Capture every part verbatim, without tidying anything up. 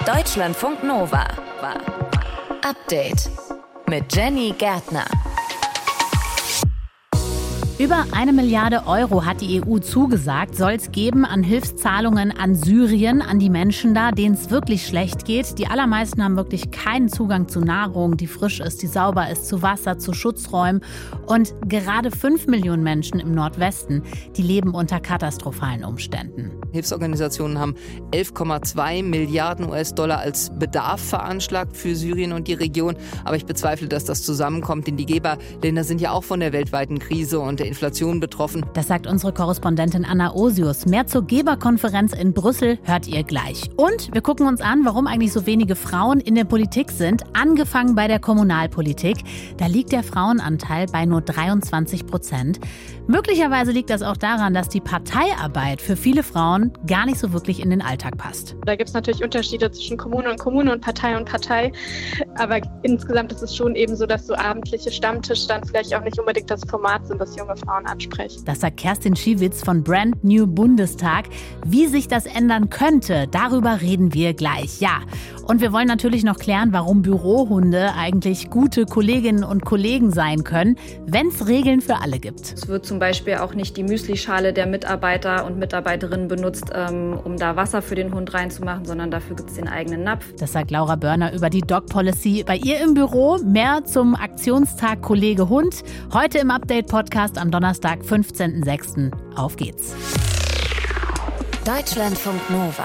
Deutschlandfunk Nova. Update mit Jenny Gärtner. Über eine Milliarde Euro hat die E U zugesagt, soll es geben an Hilfszahlungen an Syrien, an die Menschen da, denen es wirklich schlecht geht. Die allermeisten haben wirklich keinen Zugang zu Nahrung, die frisch ist, die sauber ist, zu Wasser, zu Schutzräumen. Und gerade fünf Millionen Menschen im Nordwesten, die leben unter katastrophalen Umständen. Hilfsorganisationen haben elf Komma zwei Milliarden U S-Dollar als Bedarf veranschlagt für Syrien und die Region. Aber ich bezweifle, dass das zusammenkommt, denn die Geberländer sind ja auch von der weltweiten Krise und der Inflation betroffen. Das sagt unsere Korrespondentin Anna Osius. Mehr zur Geberkonferenz in Brüssel hört ihr gleich. Und wir gucken uns an, warum eigentlich so wenige Frauen in der Politik sind. Angefangen bei der Kommunalpolitik. Da liegt der Frauenanteil bei nur dreiundzwanzig Prozent. Möglicherweise liegt das auch daran, dass die Parteiarbeit für viele Frauen gar nicht so wirklich in den Alltag passt. Da gibt es natürlich Unterschiede zwischen Kommune und Kommune und Partei und Partei. Aber insgesamt ist es schon eben so, dass so abendliche Stammtisch dann vielleicht auch nicht unbedingt das Format sind, das junge Frauen ansprechen. Das sagt Kerstin Schiewitz von Brand New Bundestag. Wie sich das ändern könnte, darüber reden wir gleich. Ja, und wir wollen natürlich noch klären, warum Bürohunde eigentlich gute Kolleginnen und Kollegen sein können, wenn es Regeln für alle gibt. Es wird zum Beispiel auch nicht die Müslischale der Mitarbeiter und Mitarbeiterinnen benutzt, ähm, um da Wasser für den Hund reinzumachen, sondern dafür gibt es den eigenen Napf. Das sagt Laura Börner über die Dog Policy bei ihr im Büro. Mehr zum Aktionstag Kollege Hund. Heute im Update-Podcast am Donnerstag, fünfzehnten sechsten Auf geht's. Deutschlandfunk Nova.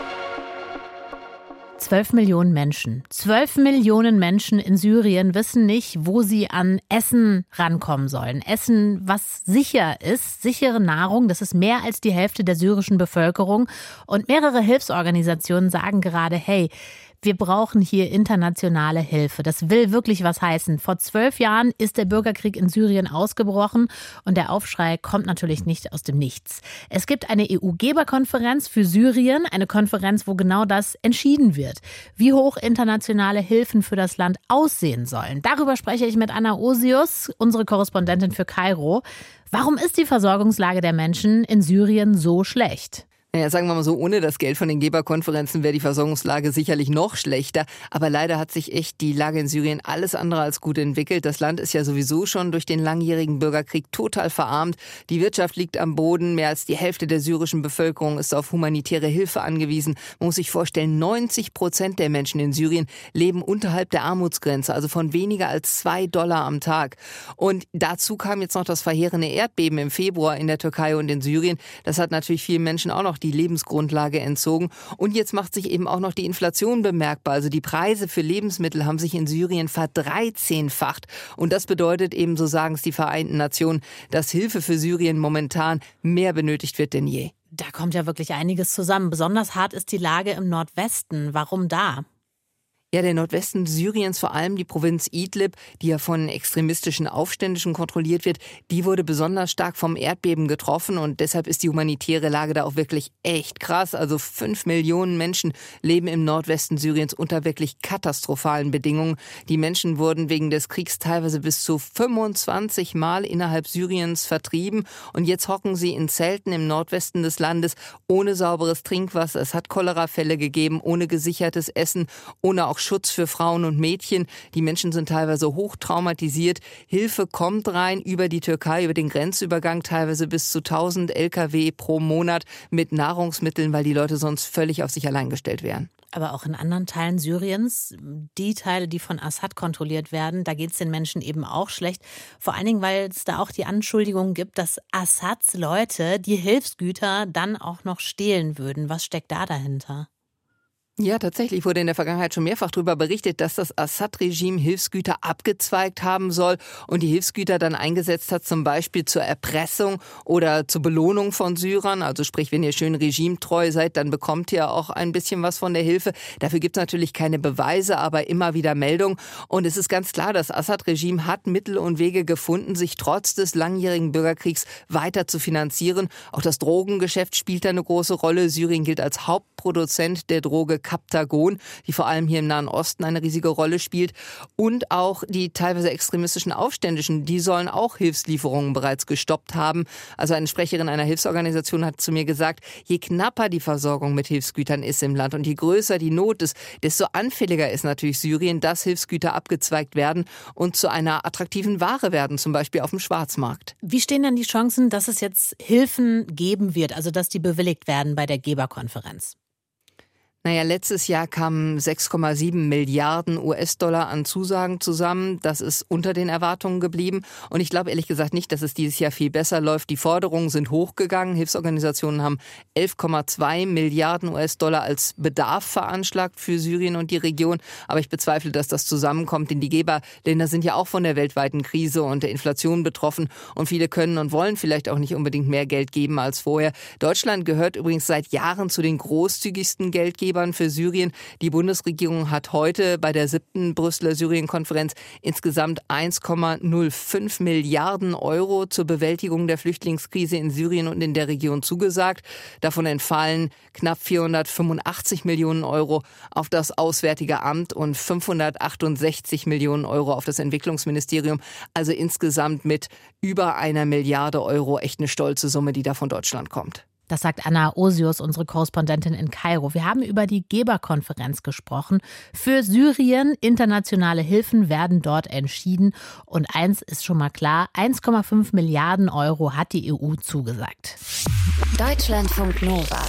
Zwölf Millionen Menschen. Zwölf Millionen Menschen in Syrien wissen nicht, wo sie an Essen rankommen sollen. Essen, was sicher ist, sichere Nahrung, das ist mehr als die Hälfte der syrischen Bevölkerung. Und mehrere Hilfsorganisationen sagen gerade, hey, wir brauchen hier internationale Hilfe. Das will wirklich was heißen. Vor zwölf Jahren ist der Bürgerkrieg in Syrien ausgebrochen und der Aufschrei kommt natürlich nicht aus dem Nichts. Es gibt eine E U-Geberkonferenz für Syrien, eine Konferenz, wo genau das entschieden wird, wie hoch internationale Hilfen für das Land aussehen sollen. Darüber spreche ich mit Anna Osius, unsere Korrespondentin für Kairo. Warum ist die Versorgungslage der Menschen in Syrien so schlecht? Naja, sagen wir mal so, ohne das Geld von den Geberkonferenzen wäre die Versorgungslage sicherlich noch schlechter. Aber leider hat sich echt die Lage in Syrien alles andere als gut entwickelt. Das Land ist ja sowieso schon durch den langjährigen Bürgerkrieg total verarmt. Die Wirtschaft liegt am Boden. Mehr als die Hälfte der syrischen Bevölkerung ist auf humanitäre Hilfe angewiesen. Man muss sich vorstellen, neunzig Prozent der Menschen in Syrien leben unterhalb der Armutsgrenze, also von weniger als zwei Dollar am Tag. Und dazu kam jetzt noch das verheerende Erdbeben im Februar in der Türkei und in Syrien. Das hat natürlich vielen Menschen auch noch die Lebensgrundlage entzogen. Und jetzt macht sich eben auch noch die Inflation bemerkbar. Also die Preise für Lebensmittel haben sich in Syrien verdreizehnfacht. Und das bedeutet eben, so sagen es die Vereinten Nationen, dass Hilfe für Syrien momentan mehr benötigt wird denn je. Da kommt ja wirklich einiges zusammen. Besonders hart ist die Lage im Nordwesten. Warum da? Ja, der Nordwesten Syriens, vor allem die Provinz Idlib, die ja von extremistischen Aufständischen kontrolliert wird, die wurde besonders stark vom Erdbeben getroffen und deshalb ist die humanitäre Lage da auch wirklich echt krass. Also fünf Millionen Menschen leben im Nordwesten Syriens unter wirklich katastrophalen Bedingungen. Die Menschen wurden wegen des Kriegs teilweise bis zu fünfundzwanzig Mal innerhalb Syriens vertrieben und jetzt hocken sie in Zelten im Nordwesten des Landes ohne sauberes Trinkwasser. Es hat Cholerafälle gegeben, ohne gesichertes Essen, ohne auch Schutz für Frauen und Mädchen. Die Menschen sind teilweise hoch traumatisiert. Hilfe kommt rein über die Türkei, über den Grenzübergang, teilweise bis zu tausend L K W pro Monat mit Nahrungsmitteln, weil die Leute sonst völlig auf sich allein gestellt wären. Aber auch in anderen Teilen Syriens, die Teile, die von Assad kontrolliert werden, da geht es den Menschen eben auch schlecht. Vor allen Dingen, weil es da auch die Anschuldigung gibt, dass Assads Leute die Hilfsgüter dann auch noch stehlen würden. Was steckt da dahinter? Ja, tatsächlich wurde in der Vergangenheit schon mehrfach darüber berichtet, dass das Assad-Regime Hilfsgüter abgezweigt haben soll und die Hilfsgüter dann eingesetzt hat, zum Beispiel zur Erpressung oder zur Belohnung von Syrern. Also sprich, wenn ihr schön regimetreu seid, dann bekommt ihr auch ein bisschen was von der Hilfe. Dafür gibt es natürlich keine Beweise, aber immer wieder Meldungen. Und es ist ganz klar, das Assad-Regime hat Mittel und Wege gefunden, sich trotz des langjährigen Bürgerkriegs weiter zu finanzieren. Auch das Drogengeschäft spielt da eine große Rolle. Syrien gilt als Hauptplatz Mitproduzent der Droge Captagon, die vor allem hier im Nahen Osten eine riesige Rolle spielt. Und auch die teilweise extremistischen Aufständischen, die sollen auch Hilfslieferungen bereits gestoppt haben. Also eine Sprecherin einer Hilfsorganisation hat zu mir gesagt, je knapper die Versorgung mit Hilfsgütern ist im Land und je größer die Not ist, desto anfälliger ist natürlich Syrien, dass Hilfsgüter abgezweigt werden und zu einer attraktiven Ware werden, zum Beispiel auf dem Schwarzmarkt. Wie stehen denn die Chancen, dass es jetzt Hilfen geben wird, also dass die bewilligt werden bei der Geberkonferenz? Naja, letztes Jahr kamen sechs Komma sieben Milliarden U S-Dollar an Zusagen zusammen. Das ist unter den Erwartungen geblieben. Und ich glaube ehrlich gesagt nicht, dass es dieses Jahr viel besser läuft. Die Forderungen sind hochgegangen. Hilfsorganisationen haben elf Komma zwei Milliarden U S-Dollar als Bedarf veranschlagt für Syrien und die Region. Aber ich bezweifle, dass das zusammenkommt, denn die Geberländer sind ja auch von der weltweiten Krise und der Inflation betroffen. Und viele können und wollen vielleicht auch nicht unbedingt mehr Geld geben als vorher. Deutschland gehört übrigens seit Jahren zu den großzügigsten Geldgebern für Syrien. Die Bundesregierung hat heute bei der siebten Brüsseler Syrien-Konferenz insgesamt eins Komma null fünf Milliarden Euro zur Bewältigung der Flüchtlingskrise in Syrien und in der Region zugesagt. Davon entfallen knapp vierhundertfünfundachtzig Millionen Euro auf das Auswärtige Amt und fünfhundertachtundsechzig Millionen Euro auf das Entwicklungsministerium. Also insgesamt mit über einer Milliarde Euro echt eine stolze Summe, die da von Deutschland kommt. Das sagt Anna Osius, unsere Korrespondentin in Kairo. Wir haben über die Geberkonferenz gesprochen. Für Syrien, internationale Hilfen werden dort entschieden. Und eins ist schon mal klar, eins Komma fünf Milliarden Euro hat die E U zugesagt. Deutschlandfunk Nova.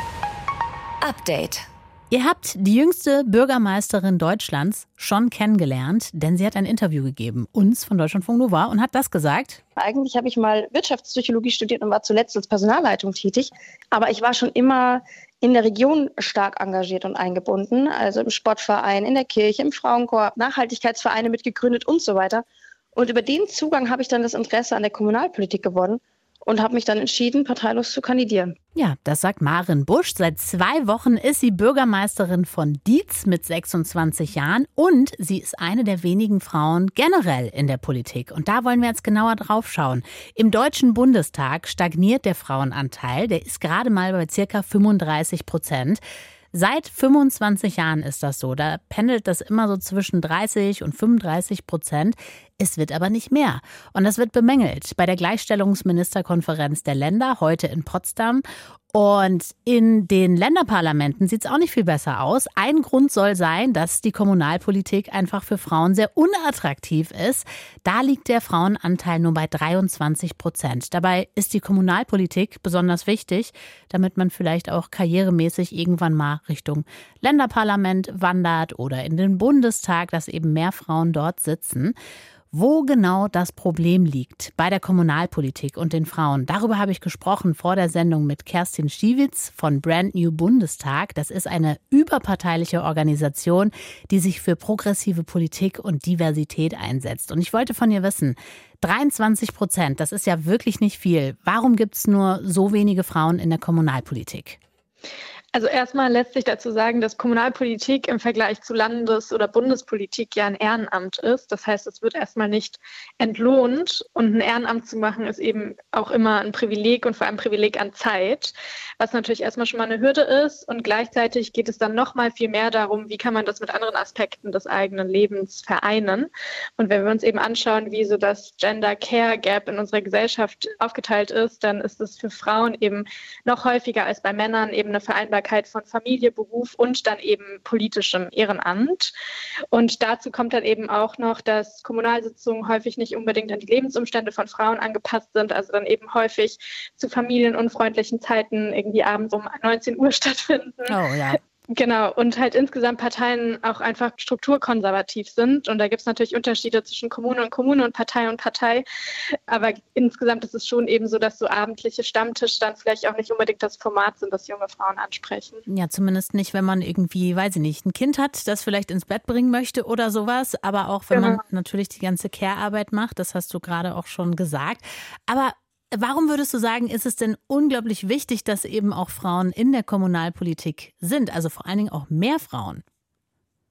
Update. Ihr habt die jüngste Bürgermeisterin Deutschlands schon kennengelernt, denn sie hat ein Interview gegeben, uns von Deutschlandfunk Nova, und hat das gesagt. Eigentlich habe ich mal Wirtschaftspsychologie studiert und war zuletzt als Personalleitung tätig. Aber ich war schon immer in der Region stark engagiert und eingebunden. Also im Sportverein, in der Kirche, im Frauenchor, Nachhaltigkeitsvereine mitgegründet und so weiter. Und über den Zugang habe ich dann das Interesse an der Kommunalpolitik gewonnen und habe mich dann entschieden, parteilos zu kandidieren. Ja, das sagt Maren Busch. Seit zwei Wochen ist sie Bürgermeisterin von Dietz mit sechsundzwanzig Jahren und sie ist eine der wenigen Frauen generell in der Politik. Und da wollen wir jetzt genauer drauf schauen. Im Deutschen Bundestag stagniert der Frauenanteil. Der ist gerade mal bei circa fünfunddreißig Prozent. Seit fünfundzwanzig Jahren ist das so. Da pendelt das immer so zwischen dreißig und fünfunddreißig Prozent. Es wird aber nicht mehr. Und das wird bemängelt bei der Gleichstellungsministerkonferenz der Länder heute in Potsdam. Und in den Länderparlamenten sieht es auch nicht viel besser aus. Ein Grund soll sein, dass die Kommunalpolitik einfach für Frauen sehr unattraktiv ist. Da liegt der Frauenanteil nur bei dreiundzwanzig Prozent. Dabei ist die Kommunalpolitik besonders wichtig, damit man vielleicht auch karrieremäßig irgendwann mal Richtung Länderparlament wandert oder in den Bundestag, dass eben mehr Frauen dort sitzen. Wo genau das Problem liegt bei der Kommunalpolitik und den Frauen, darüber habe ich gesprochen vor der Sendung mit Kerstin Stiewitz von Brand New Bundestag. Das ist eine überparteiliche Organisation, die sich für progressive Politik und Diversität einsetzt. Und ich wollte von ihr wissen, dreiundzwanzig Prozent, das ist ja wirklich nicht viel. Warum gibt es nur so wenige Frauen in der Kommunalpolitik? Also erstmal lässt sich dazu sagen, dass Kommunalpolitik im Vergleich zu Landes- oder Bundespolitik ja ein Ehrenamt ist. Das heißt, es wird erstmal nicht entlohnt und ein Ehrenamt zu machen ist eben auch immer ein Privileg und vor allem ein Privileg an Zeit, was natürlich erstmal schon mal eine Hürde ist, und gleichzeitig geht es dann noch mal viel mehr darum, wie kann man das mit anderen Aspekten des eigenen Lebens vereinen. Und wenn wir uns eben anschauen, wie so das Gender Care Gap in unserer Gesellschaft aufgeteilt ist, dann ist es für Frauen eben noch häufiger als bei Männern eben eine Vereinbarkeit von Familie, Beruf und dann eben politischem Ehrenamt. Und dazu kommt dann eben auch noch, dass Kommunalsitzungen häufig nicht unbedingt an die Lebensumstände von Frauen angepasst sind, also dann eben häufig zu familienunfreundlichen Zeiten irgendwie abends um neunzehn Uhr stattfinden. Oh ja. Genau, und halt insgesamt Parteien auch einfach strukturkonservativ sind. Und da gibt es natürlich Unterschiede zwischen Kommune und Kommune und Partei und Partei. Aber insgesamt ist es schon eben so, dass so abendliche Stammtische dann vielleicht auch nicht unbedingt das Format sind, das junge Frauen ansprechen. Ja, zumindest nicht, wenn man irgendwie, weiß ich nicht, ein Kind hat, das vielleicht ins Bett bringen möchte oder sowas. Aber auch, wenn genau. man natürlich die ganze Care-Arbeit macht, das hast du gerade auch schon gesagt. Aber warum würdest du sagen, ist es denn unglaublich wichtig, dass eben auch Frauen in der Kommunalpolitik sind? Also vor allen Dingen auch mehr Frauen?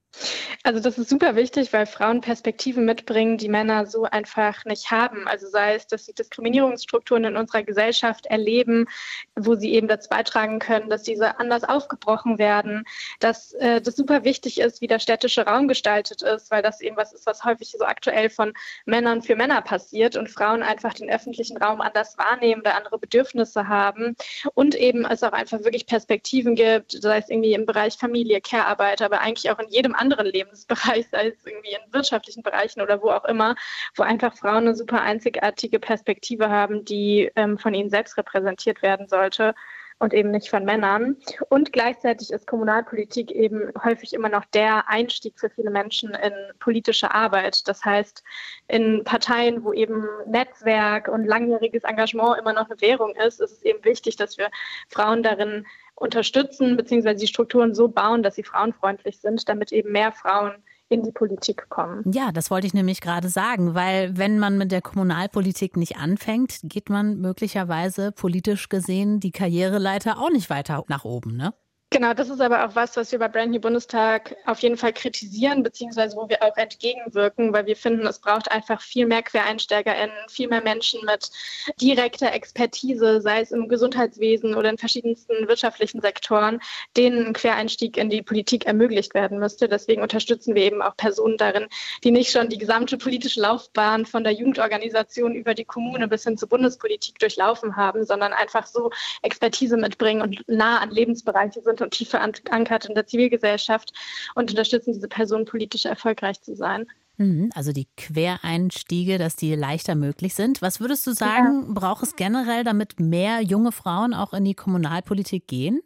Also das ist super wichtig, weil Frauen Perspektiven mitbringen, die Männer so einfach nicht haben. Also sei es, dass sie Diskriminierungsstrukturen in unserer Gesellschaft erleben, wo sie eben dazu beitragen können, dass diese anders aufgebrochen werden, dass äh, das super wichtig ist, wie der städtische Raum gestaltet ist, weil das eben was ist, was häufig so aktuell von Männern für Männer passiert und Frauen einfach den öffentlichen Raum anders wahrnehmen oder andere Bedürfnisse haben und eben es auch einfach wirklich Perspektiven gibt, sei es irgendwie im Bereich Familie, Care-Arbeit, aber eigentlich auch in jedem anderen Lebensbereich, sei es irgendwie in wirtschaftlichen Bereichen oder wo auch immer, wo einfach Frauen eine super einzigartige Perspektive haben, die ähm, von ihnen selbst repräsentiert werden sollte und eben nicht von Männern. Und gleichzeitig ist Kommunalpolitik eben häufig immer noch der Einstieg für viele Menschen in politische Arbeit. Das heißt, in Parteien, wo eben Netzwerk und langjähriges Engagement immer noch eine Währung ist, ist es eben wichtig, dass wir Frauen darin unterstützen bzw. die Strukturen so bauen, dass sie frauenfreundlich sind, damit eben mehr Frauen in die Politik kommen. Ja, das wollte ich nämlich gerade sagen, weil wenn man mit der Kommunalpolitik nicht anfängt, geht man möglicherweise politisch gesehen die Karriereleiter auch nicht weiter nach oben, ne? Genau, das ist aber auch was, was wir bei Brand New Bundestag auf jeden Fall kritisieren, beziehungsweise wo wir auch entgegenwirken, weil wir finden, es braucht einfach viel mehr QuereinsteigerInnen, viel mehr Menschen mit direkter Expertise, sei es im Gesundheitswesen oder in verschiedensten wirtschaftlichen Sektoren, denen ein Quereinstieg in die Politik ermöglicht werden müsste. Deswegen unterstützen wir eben auch Personen darin, die nicht schon die gesamte politische Laufbahn von der Jugendorganisation über die Kommune bis hin zur Bundespolitik durchlaufen haben, sondern einfach so Expertise mitbringen und nah an Lebensbereiche sind und tief verankert in der Zivilgesellschaft und unterstützen diese Personen, politisch erfolgreich zu sein. Also die Quereinstiege, dass die leichter möglich sind. Was würdest du sagen, ja. braucht es generell, damit mehr junge Frauen auch in die Kommunalpolitik gehen?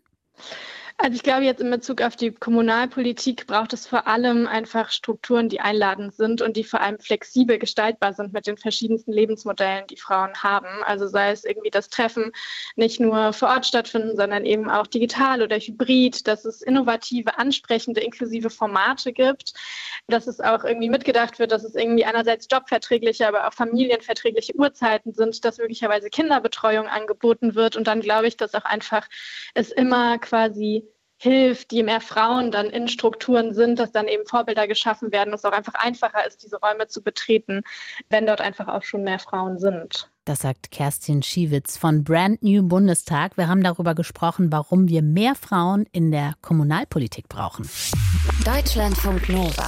Also ich glaube, jetzt in Bezug auf die Kommunalpolitik braucht es vor allem einfach Strukturen, die einladend sind und die vor allem flexibel gestaltbar sind mit den verschiedensten Lebensmodellen, die Frauen haben. Also sei es irgendwie das Treffen nicht nur vor Ort stattfinden, sondern eben auch digital oder hybrid, dass es innovative, ansprechende, inklusive Formate gibt, dass es auch irgendwie mitgedacht wird, dass es irgendwie einerseits jobverträgliche, aber auch familienverträgliche Uhrzeiten sind, dass möglicherweise Kinderbetreuung angeboten wird und dann glaube ich, dass auch einfach es immer quasi hilft, je mehr Frauen dann in Strukturen sind, dass dann eben Vorbilder geschaffen werden, dass es auch einfach einfacher ist, diese Räume zu betreten, wenn dort einfach auch schon mehr Frauen sind. Das sagt Kerstin Schiewitz von Brand New Bundestag. Wir haben darüber gesprochen, warum wir mehr Frauen in der Kommunalpolitik brauchen. Deutschlandfunk Nova.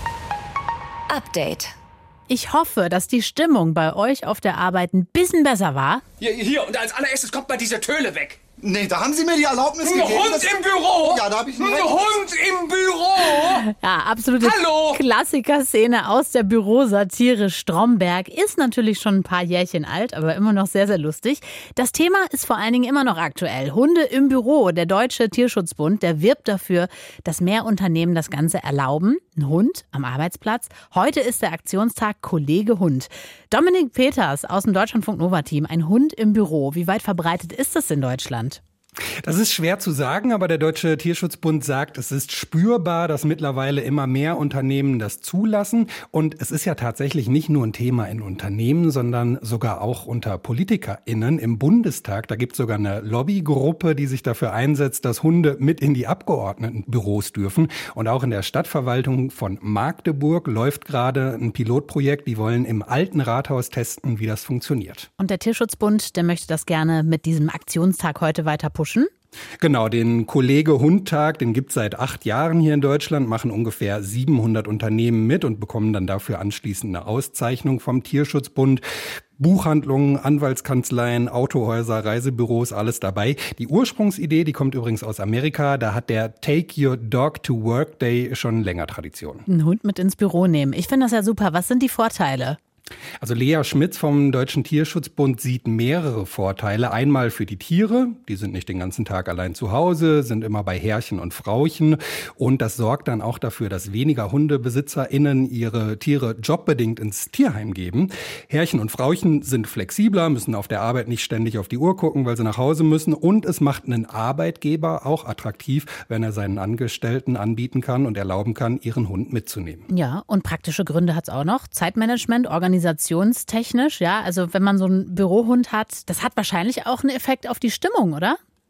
Update. Ich hoffe, dass die Stimmung bei euch auf der Arbeit ein bisschen besser war. Hier, hier und als allererstes kommt mal diese Töle weg. Nee, da haben Sie mir die Erlaubnis Ein gegeben. Hund im Büro! Ja, da habe ich Ein Hund im Büro! Ja, absolute Hallo! Klassiker-Szene aus der Bürosatire Stromberg. Ist natürlich schon ein paar Jährchen alt, aber immer noch sehr, sehr lustig. Das Thema ist vor allen Dingen immer noch aktuell. Hunde im Büro. Der Deutsche Tierschutzbund, der wirbt dafür, dass mehr Unternehmen das Ganze erlauben. Ein Hund am Arbeitsplatz. Heute ist der Aktionstag Kollege Hund. Dominik Peters aus dem Deutschlandfunk Nova-Team. Ein Hund im Büro. Wie weit verbreitet ist das in Deutschland? Das ist schwer zu sagen, aber der Deutsche Tierschutzbund sagt, es ist spürbar, dass mittlerweile immer mehr Unternehmen das zulassen. Und es ist ja tatsächlich nicht nur ein Thema in Unternehmen, sondern sogar auch unter PolitikerInnen im Bundestag. Da gibt es sogar eine Lobbygruppe, die sich dafür einsetzt, dass Hunde mit in die Abgeordnetenbüros dürfen. Und auch in der Stadtverwaltung von Magdeburg läuft gerade ein Pilotprojekt. Die wollen im alten Rathaus testen, wie das funktioniert. Und der Tierschutzbund, der möchte das gerne mit diesem Aktionstag heute weiter pushen. Genau, den Kollege-Hund-Tag, den gibt es seit acht Jahren hier in Deutschland, machen ungefähr siebenhundert Unternehmen mit und bekommen dann dafür anschließend eine Auszeichnung vom Tierschutzbund. Buchhandlungen, Anwaltskanzleien, Autohäuser, Reisebüros, alles dabei. Die Ursprungsidee, die kommt übrigens aus Amerika, da hat der Take Your Dog to Work Day schon länger Tradition. Einen Hund mit ins Büro nehmen, ich finde das ja super. Was sind die Vorteile? Also Lea Schmitz vom Deutschen Tierschutzbund sieht mehrere Vorteile. Einmal für die Tiere, die sind nicht den ganzen Tag allein zu Hause, sind immer bei Herrchen und Frauchen. Und das sorgt dann auch dafür, dass weniger HundebesitzerInnen ihre Tiere jobbedingt ins Tierheim geben. Herrchen und Frauchen sind flexibler, müssen auf der Arbeit nicht ständig auf die Uhr gucken, weil sie nach Hause müssen. Und es macht einen Arbeitgeber auch attraktiv, wenn er seinen Angestellten anbieten kann und erlauben kann, ihren Hund mitzunehmen. Ja, und praktische Gründe hat es auch noch. Zeitmanagement, Organisation. Organisationstechnisch, ja, also wenn man so einen Bürohund hat, das hat wahrscheinlich auch einen Effekt auf die Stimmung, oder?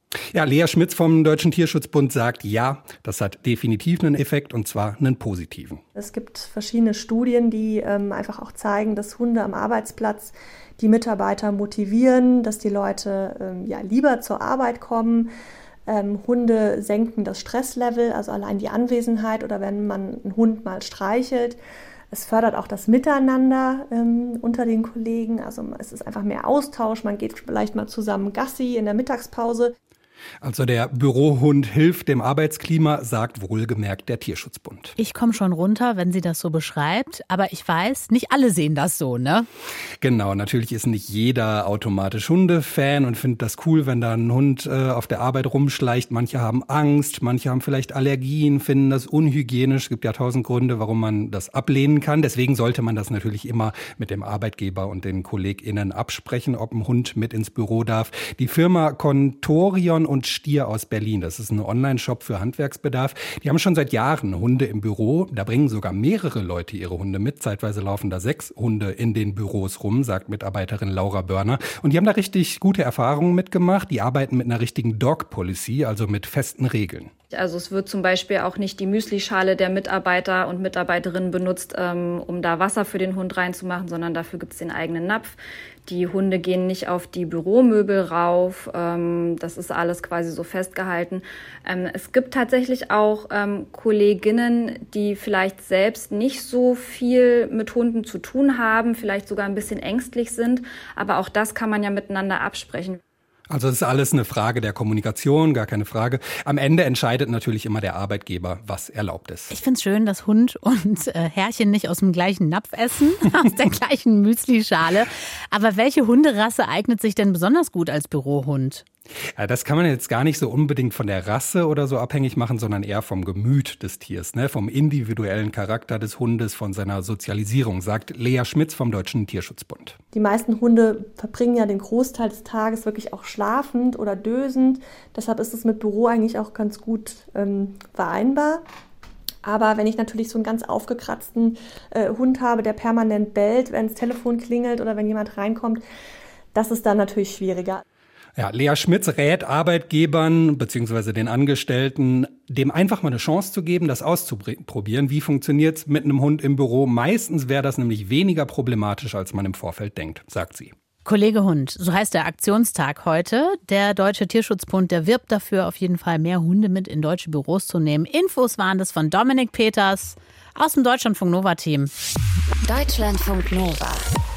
Ja, Lea Schmitz vom Deutschen Tierschutzbund sagt, ja, das hat definitiv einen Effekt und zwar einen positiven. Es gibt verschiedene Studien, die ähm, einfach auch zeigen, dass Hunde am Arbeitsplatz die Mitarbeiter motivieren, dass die Leute ähm, ja, lieber zur Arbeit kommen. Ähm, Hunde senken das Stresslevel, also allein die Anwesenheit oder wenn man einen Hund mal streichelt. Es fördert auch das Miteinander ähm, unter den Kollegen. Also es ist einfach mehr Austausch. Man geht vielleicht mal zusammen Gassi in der Mittagspause. Also der Bürohund hilft dem Arbeitsklima, sagt wohlgemerkt der Tierschutzbund. Ich komme schon runter, wenn sie das so beschreibt, aber ich weiß, nicht alle sehen das so, ne? Genau, natürlich ist nicht jeder automatisch Hundefan und findet das cool, wenn da ein Hund äh, auf der Arbeit rumschleicht. Manche haben Angst, manche haben vielleicht Allergien, finden das unhygienisch. Es gibt ja tausend Gründe, warum man das ablehnen kann. Deswegen sollte man das natürlich immer mit dem Arbeitgeber und den KollegInnen absprechen, ob ein Hund mit ins Büro darf. Die Firma Contorion und Stier aus Berlin. Das ist ein Online-Shop für Handwerksbedarf. Die haben schon seit Jahren Hunde im Büro. Da bringen sogar mehrere Leute ihre Hunde mit. Zeitweise laufen da sechs Hunde in den Büros rum, sagt Mitarbeiterin Laura Börner. Und die haben da richtig gute Erfahrungen mitgemacht. Die arbeiten mit einer richtigen Dog Policy, also mit festen Regeln. Also es wird zum Beispiel auch nicht die Müslischale der Mitarbeiter und Mitarbeiterinnen benutzt, ähm, um da Wasser für den Hund reinzumachen, sondern dafür gibt es den eigenen Napf. Die Hunde gehen nicht auf die Büromöbel rauf. Ähm, das ist alles quasi so festgehalten. Ähm, es gibt tatsächlich auch ähm, Kolleginnen, die vielleicht selbst nicht so viel mit Hunden zu tun haben, vielleicht sogar ein bisschen ängstlich sind. Aber auch das kann man ja miteinander absprechen. Also es ist alles eine Frage der Kommunikation, gar keine Frage. Am Ende entscheidet natürlich immer der Arbeitgeber, was erlaubt ist. Ich finde es schön, dass Hund und äh, Herrchen nicht aus dem gleichen Napf essen, aus der gleichen Müslischale. Aber welche Hunderasse eignet sich denn besonders gut als Bürohund? Ja, das kann man jetzt gar nicht so unbedingt von der Rasse oder so abhängig machen, sondern eher vom Gemüt des Tiers, ne? Vom individuellen Charakter des Hundes, von seiner Sozialisierung, sagt Lea Schmitz vom Deutschen Tierschutzbund. Die meisten Hunde verbringen ja den Großteil des Tages wirklich auch schlafend oder dösend. Deshalb ist es mit Büro eigentlich auch ganz gut ähm, vereinbar. Aber wenn ich natürlich so einen ganz aufgekratzten äh, Hund habe, der permanent bellt, wenn das Telefon klingelt oder wenn jemand reinkommt, das ist dann natürlich schwieriger. Ja, Lea Schmitz rät Arbeitgebern bzw. den Angestellten, dem einfach mal eine Chance zu geben, das auszuprobieren. Wie funktioniert's mit einem Hund im Büro? Meistens wäre das nämlich weniger problematisch, als man im Vorfeld denkt, sagt sie. Kollege Hund, so heißt der Aktionstag heute. Der Deutsche Tierschutzbund, der wirbt dafür, auf jeden Fall mehr Hunde mit in deutsche Büros zu nehmen. Infos waren das von Dominik Peters aus dem Deutschlandfunk Nova-Team. Deutschlandfunk Nova.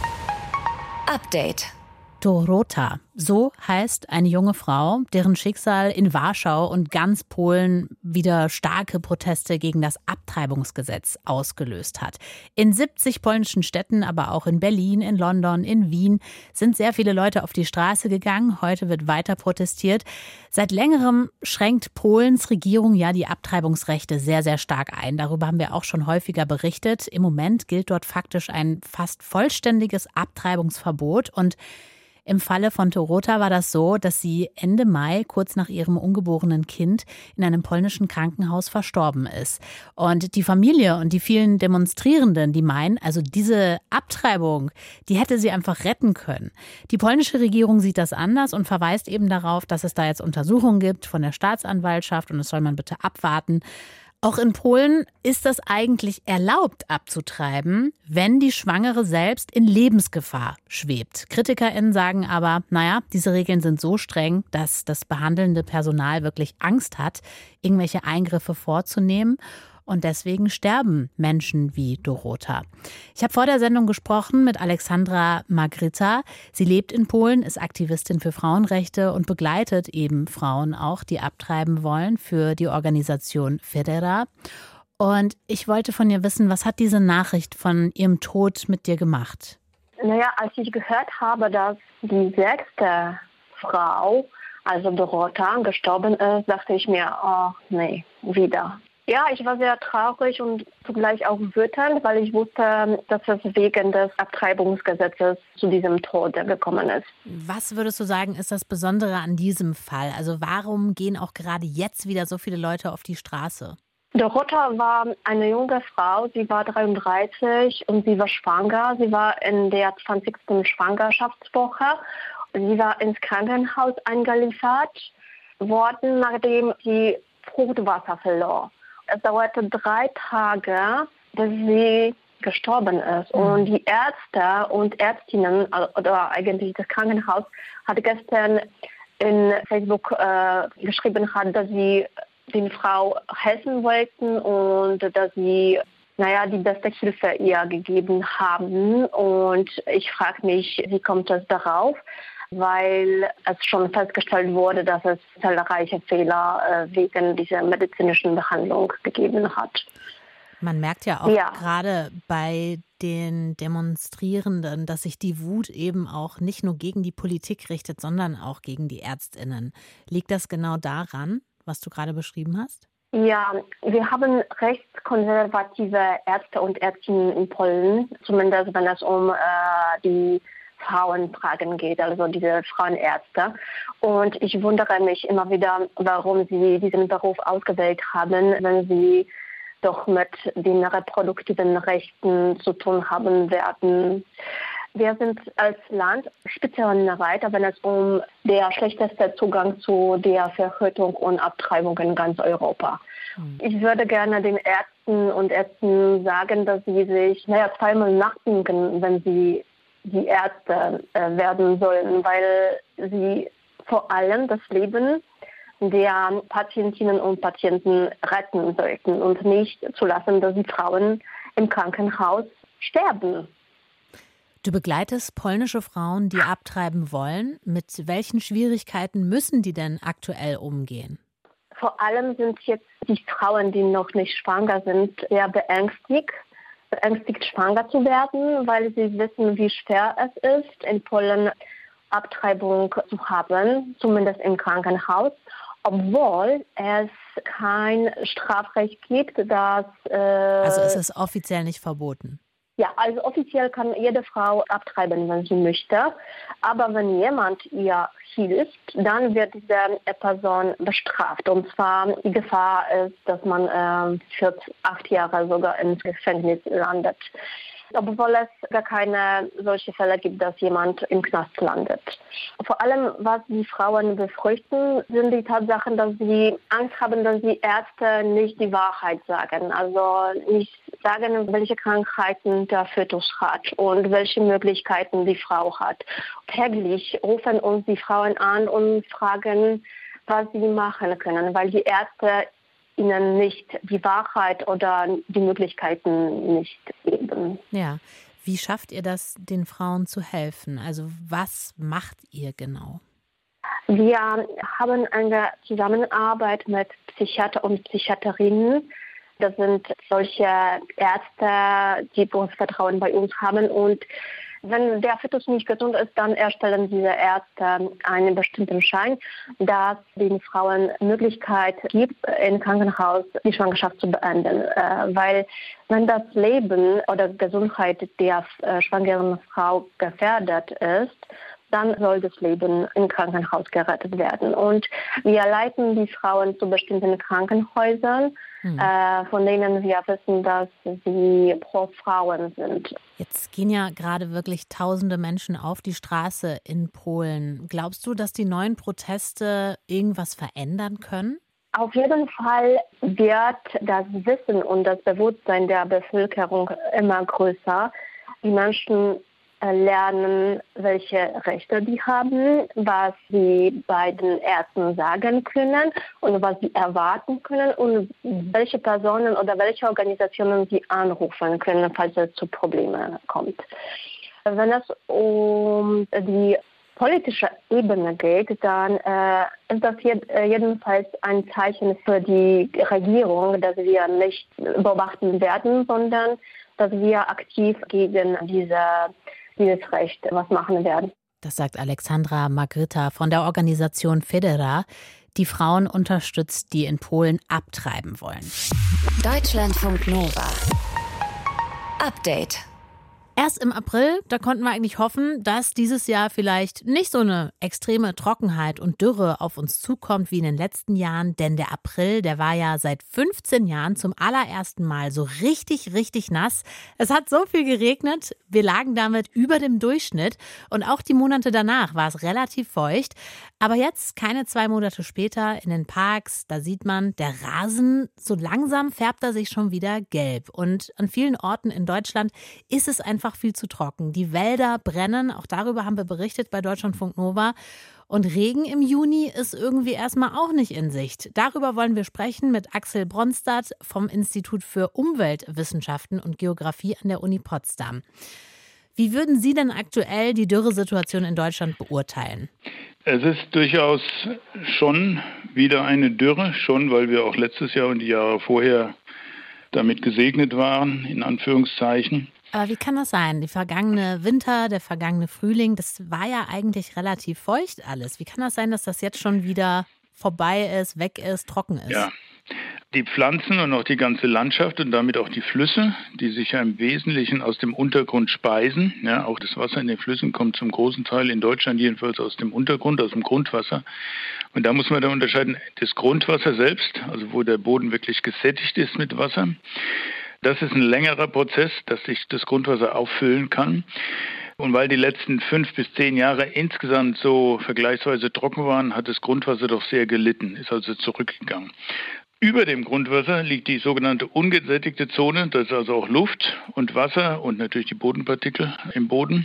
Update. Dorota, so heißt eine junge Frau, deren Schicksal in Warschau und ganz Polen wieder starke Proteste gegen das Abtreibungsgesetz ausgelöst hat. In siebzig polnischen Städten, aber auch in Berlin, in London, in Wien sind sehr viele Leute auf die Straße gegangen. Heute wird weiter protestiert. Seit längerem schränkt Polens Regierung ja die Abtreibungsrechte sehr, sehr stark ein. Darüber haben wir auch schon häufiger berichtet. Im Moment gilt dort faktisch ein fast vollständiges Abtreibungsverbot und im Falle von Dorota war das so, dass sie Ende Mai, kurz nach ihrem ungeborenen Kind, in einem polnischen Krankenhaus verstorben ist. Und die Familie und die vielen Demonstrierenden, die meinen, also diese Abtreibung, die hätte sie einfach retten können. Die polnische Regierung sieht das anders und verweist eben darauf, dass es da jetzt Untersuchungen gibt von der Staatsanwaltschaft und das soll man bitte abwarten. Auch in Polen ist das eigentlich erlaubt abzutreiben, wenn die Schwangere selbst in Lebensgefahr schwebt. KritikerInnen sagen aber, naja, diese Regeln sind so streng, dass das behandelnde Personal wirklich Angst hat, irgendwelche Eingriffe vorzunehmen. Und deswegen sterben Menschen wie Dorota. Ich habe vor der Sendung gesprochen mit Alexandra Magryta. Sie lebt in Polen, ist Aktivistin für Frauenrechte und begleitet eben Frauen auch, die abtreiben wollen, für die Organisation Federa. Und ich wollte von ihr wissen, was hat diese Nachricht von ihrem Tod mit dir gemacht? Naja, als ich gehört habe, dass die sechste Frau, also Dorota, gestorben ist, dachte ich mir, oh nee, wieder. Ja, ich war sehr traurig und zugleich auch wütend, weil ich wusste, dass es wegen des Abtreibungsgesetzes zu diesem Tod gekommen ist. Was würdest du sagen, ist das Besondere an diesem Fall? Also warum gehen auch gerade jetzt wieder so viele Leute auf die Straße? Dorota war eine junge Frau, sie war dreiunddreißig und sie war schwanger. Sie war in der zwanzigsten Schwangerschaftswoche. Sie war ins Krankenhaus eingeliefert. worden, nachdem sie Fruchtwasser verlor. Es dauerte drei Tage, bis sie gestorben ist. Mhm. Und die Ärzte und Ärztinnen, oder eigentlich das Krankenhaus, hat gestern in Facebook äh, geschrieben, hat, dass sie den Frau helfen wollten und dass sie, naja, die beste Hilfe ihr gegeben haben. Und ich frage mich, wie kommt es darauf? Weil es schon festgestellt wurde, dass es zahlreiche Fehler äh, wegen dieser medizinischen Behandlung gegeben hat. Man merkt ja auch ja. gerade bei den Demonstrierenden, dass sich die Wut eben auch nicht nur gegen die Politik richtet, sondern auch gegen die ÄrztInnen. Liegt das genau daran, was du gerade beschrieben hast? Ja, wir haben rechtskonservative Ärzte und Ärztinnen in Polen, zumindest wenn es um äh, die Frauenfragen geht, also diese Frauenärzte. Und ich wundere mich immer wieder, warum sie diesen Beruf ausgewählt haben, wenn sie doch mit den reproduktiven Rechten zu tun haben werden. Wir sind als Land Spitzenreiter, wenn es um den schlechtesten Zugang zu der Verhütung und Abtreibung in ganz Europa. Mhm. Ich würde gerne den Ärzten und Ärzten sagen, dass sie sich naja, zweimal nachdenken, wenn sie die Ärzte äh, werden sollen, weil sie vor allem das Leben der Patientinnen und Patienten retten sollten und nicht zulassen, dass die Frauen im Krankenhaus sterben. Du begleitest polnische Frauen, die abtreiben wollen. Mit welchen Schwierigkeiten müssen die denn aktuell umgehen? Vor allem sind jetzt die Frauen, die noch nicht schwanger sind, sehr beängstigt, beängstigt schwanger zu werden, weil sie wissen, wie schwer es ist, in Polen Abtreibung zu haben, zumindest im Krankenhaus. Obwohl es kein Strafrecht gibt, das... Äh, also ist es offiziell nicht verboten? Ja, also offiziell kann jede Frau abtreiben, wenn sie möchte. Aber wenn jemand ihr hilft, dann wird diese Person bestraft. Und zwar die Gefahr ist, dass man äh, für acht Jahre sogar ins Gefängnis landet. Obwohl es gar keine solche Fälle gibt, dass jemand im Knast landet. Vor allem, was die Frauen befürchten, sind die Tatsachen, dass sie Angst haben, dass die Ärzte nicht die Wahrheit sagen. Also nicht sagen, welche Krankheiten der Fötus hat und welche Möglichkeiten die Frau hat. Täglich rufen uns die Frauen an und fragen, was sie machen können, weil die Ärzte ihnen nicht die Wahrheit oder die Möglichkeiten nicht geben. Ja, wie schafft ihr das, den Frauen zu helfen? Also was macht ihr genau? Wir haben eine Zusammenarbeit mit Psychiater und Psychiaterinnen. Das sind solche Ärzte, die Berufsvertrauen bei uns haben. Und wenn der Fötus nicht gesund ist, dann erstellen diese Ärzte einen bestimmten Schein, das den Frauen Möglichkeit gibt, im Krankenhaus die Schwangerschaft zu beenden. Äh, weil wenn das Leben oder Gesundheit der äh, schwangeren Frau gefährdet ist, dann soll das Leben im Krankenhaus gerettet werden. Und wir leiten die Frauen zu bestimmten Krankenhäusern, hm. äh, von denen wir wissen, dass sie pro Frauen sind. Jetzt gehen ja gerade wirklich tausende Menschen auf die Straße in Polen. Glaubst du, dass die neuen Proteste irgendwas verändern können? Auf jeden Fall wird das Wissen und das Bewusstsein der Bevölkerung immer größer. Die Menschen lernen, welche Rechte die haben, was sie bei den Ärzten sagen können und was sie erwarten können und welche Personen oder welche Organisationen sie anrufen können, falls es zu Problemen kommt. Wenn es um die politische Ebene geht, dann äh, ist das jed- jedenfalls ein Zeichen für die Regierung, dass wir nicht beobachten werden, sondern dass wir aktiv gegen diese dieses Recht was machen werden. Das sagt Alexandra Magryta von der Organisation Federa, die Frauen unterstützt, die in Polen abtreiben wollen. Deutschlandfunk Nova. Update. Erst im April, da konnten wir eigentlich hoffen, dass dieses Jahr vielleicht nicht so eine extreme Trockenheit und Dürre auf uns zukommt wie in den letzten Jahren. Denn der April, der war ja seit fünfzehn Jahren zum allerersten Mal so richtig, richtig nass. Es hat so viel geregnet, wir lagen damit über dem Durchschnitt. Und auch die Monate danach war es relativ feucht. Aber jetzt, keine zwei Monate später, in den Parks, da sieht man, der Rasen, so langsam färbt er sich schon wieder gelb. Und an vielen Orten in Deutschland ist es einfach viel zu trocken. Die Wälder brennen, auch darüber haben wir berichtet bei Deutschlandfunk Nova. Und Regen im Juni ist irgendwie erstmal auch nicht in Sicht. Darüber wollen wir sprechen mit Axel Bronstadt vom Institut für Umweltwissenschaften und Geografie an der Uni Potsdam. Wie würden Sie denn aktuell die Dürresituation in Deutschland beurteilen? Es ist durchaus schon wieder eine Dürre, schon weil wir auch letztes Jahr und die Jahre vorher damit gesegnet waren, in Anführungszeichen. Aber wie kann das sein? Die vergangene Winter, der vergangene Frühling, das war ja eigentlich relativ feucht alles. Wie kann das sein, dass das jetzt schon wieder vorbei ist, weg ist, trocken ist? Ja, die Pflanzen und auch die ganze Landschaft und damit auch die Flüsse, die sich ja im Wesentlichen aus dem Untergrund speisen. Ja, auch das Wasser in den Flüssen kommt zum großen Teil in Deutschland jedenfalls aus dem Untergrund, aus dem Grundwasser. Und da muss man da unterscheiden, das Grundwasser selbst, also wo der Boden wirklich gesättigt ist mit Wasser. Das ist ein längerer Prozess, dass sich das Grundwasser auffüllen kann. Und weil die letzten fünf bis zehn Jahre insgesamt so vergleichsweise trocken waren, hat das Grundwasser doch sehr gelitten, ist also zurückgegangen. Über dem Grundwasser liegt die sogenannte ungesättigte Zone, das ist also auch Luft und Wasser und natürlich die Bodenpartikel im Boden.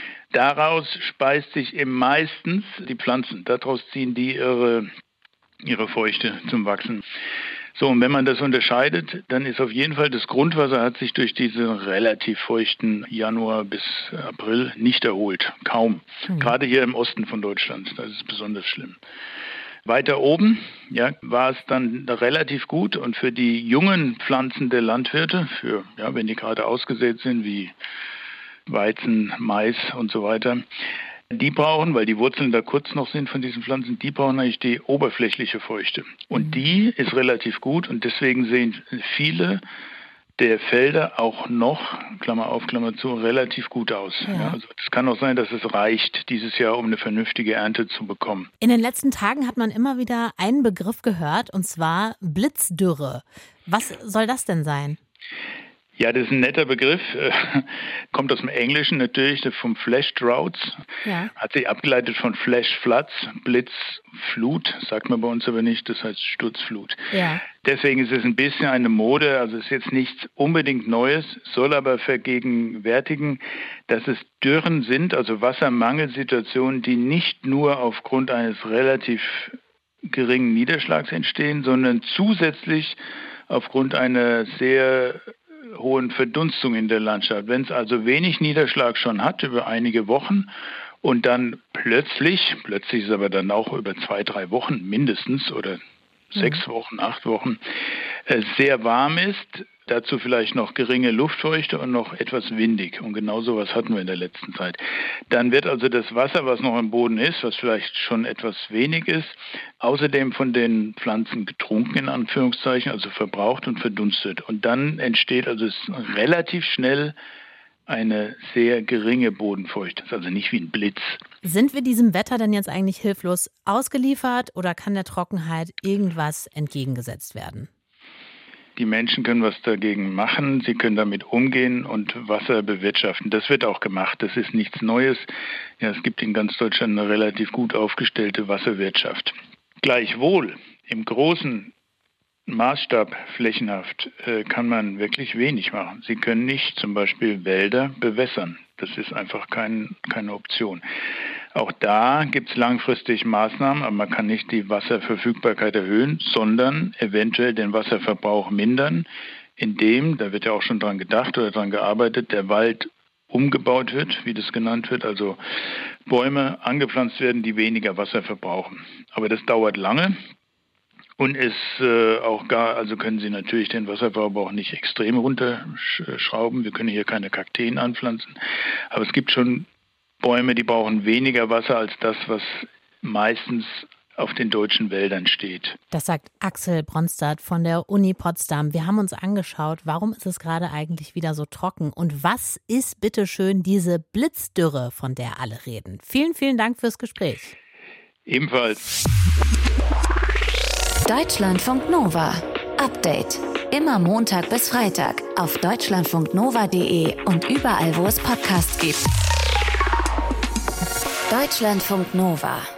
Daraus speist sich eben meistens die Pflanzen. Daraus ziehen die ihre, ihre Feuchte zum Wachsen. So, und wenn man das unterscheidet, dann ist auf jeden Fall das Grundwasser hat sich durch diesen relativ feuchten Januar bis April nicht erholt. Kaum. Mhm. Gerade hier im Osten von Deutschland, das ist besonders schlimm. Weiter oben ja, war es dann relativ gut und für die jungen Pflanzen der Landwirte, für ja, wenn die gerade ausgesät sind wie Weizen, Mais und so weiter, die brauchen, weil die Wurzeln da kurz noch sind von diesen Pflanzen, die brauchen eigentlich die oberflächliche Feuchte. Und die ist relativ gut und deswegen sehen viele der Felder auch noch, Klammer auf, Klammer zu, relativ gut aus. Ja. Ja, also es kann auch sein, dass es reicht, dieses Jahr, um eine vernünftige Ernte zu bekommen. In den letzten Tagen hat man immer wieder einen Begriff gehört, und zwar Blitzdürre. Was soll das denn sein? Ja, das ist ein netter Begriff, kommt aus dem Englischen natürlich, vom Flash Droughts, ja. Hat sich abgeleitet von Flash Floods, Blitz, Flut, sagt man bei uns aber nicht, das heißt Sturzflut. Ja. Deswegen ist es ein bisschen eine Mode, also es ist jetzt nichts unbedingt Neues, soll aber vergegenwärtigen, dass es Dürren sind, also Wassermangelsituationen, die nicht nur aufgrund eines relativ geringen Niederschlags entstehen, sondern zusätzlich aufgrund einer sehr hohen Verdunstung in der Landschaft. Wenn es also wenig Niederschlag schon hat über einige Wochen und dann plötzlich, plötzlich ist aber dann auch über zwei, drei Wochen mindestens oder sechs Wochen, acht Wochen, äh, sehr warm ist, dazu vielleicht noch geringe Luftfeuchte und noch etwas windig. Und genau sowas hatten wir in der letzten Zeit. Dann wird also das Wasser, was noch im Boden ist, was vielleicht schon etwas wenig ist, außerdem von den Pflanzen getrunken, in Anführungszeichen, also verbraucht und verdunstet. Und dann entsteht also relativ schnell eine sehr geringe Bodenfeuchte. Das ist also nicht wie ein Blitz. Sind wir diesem Wetter denn jetzt eigentlich hilflos ausgeliefert oder kann der Trockenheit irgendwas entgegengesetzt werden? Die Menschen können was dagegen machen, sie können damit umgehen und Wasser bewirtschaften. Das wird auch gemacht, das ist nichts Neues. Ja, es gibt in ganz Deutschland eine relativ gut aufgestellte Wasserwirtschaft. Gleichwohl, im großen Maßstab flächenhaft äh, kann man wirklich wenig machen. Sie können nicht zum Beispiel Wälder bewässern. Das ist einfach kein, keine Option. Auch da gibt es langfristig Maßnahmen, aber man kann nicht die Wasserverfügbarkeit erhöhen, sondern eventuell den Wasserverbrauch mindern, indem, da wird ja auch schon dran gedacht oder dran gearbeitet, der Wald umgebaut wird, wie das genannt wird, also Bäume angepflanzt werden, die weniger Wasser verbrauchen. Aber das dauert lange. Und es äh, auch gar, also können Sie natürlich den Wasserverbrauch nicht extrem runterschrauben. Wir können hier keine Kakteen anpflanzen. Aber es gibt schon Bäume, die brauchen weniger Wasser als das, was meistens auf den deutschen Wäldern steht. Das sagt Axel Bronstadt von der Uni Potsdam. Wir haben uns angeschaut, warum ist es gerade eigentlich wieder so trocken und was ist bitteschön diese Blitzdürre, von der alle reden. Vielen, vielen Dank fürs Gespräch. Ebenfalls. Deutschlandfunk Nova. Update. Immer Montag bis Freitag auf deutschlandfunknova punkt de und überall, wo es Podcasts gibt. Deutschlandfunk Nova.